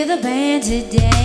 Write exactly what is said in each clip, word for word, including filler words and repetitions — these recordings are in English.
hear the band today.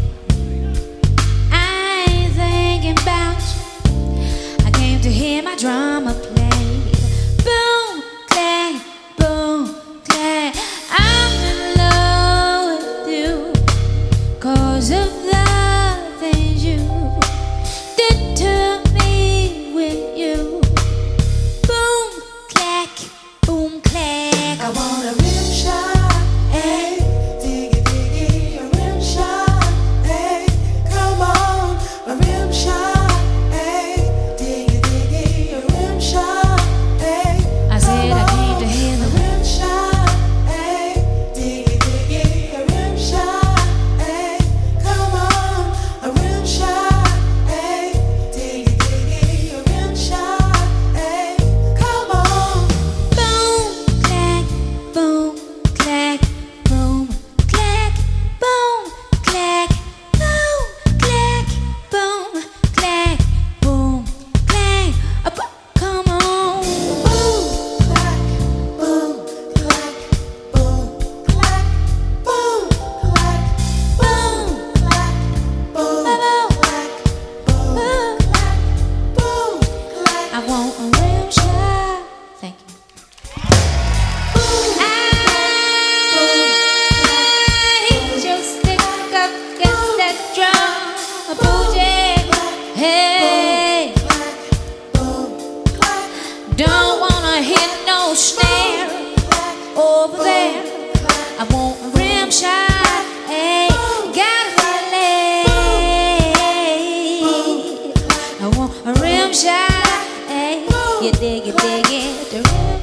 I ain't thinking about you. I came to hear my drama play. Boom, clack, boom, clack. I'm in love with you 'cause of the things you did to me with you. Boom, clack, boom, clack. I want a rim shot, hey, diggy diggy, a rim shot, hey, come on, a rim shot, hey, diggy diggy, a rim shot, hey, I said I came to hear the rim shot, hey, diggy diggy, a rim shot, hey, come on, a rim shot, hey, diggy diggy, a rim shot, hey, come on. boom, clack, boom, clack, boom, clack, boom, clack, boom, clack, boom, clack, boom, clack. Uh, bu- Come on. Boom, clack, boom, clack, boom, clack, boom, clack, boom, clack, boom, clack, boom, clack, boom, clack. I want a rim shot. Thank you. I hit your stick up against that drum, bougie. Hey, don't wanna hit no snare over there. I want a rim shot. Hey, got a feeling. I want a rim shot. Hey, you dig it, dig it, the rim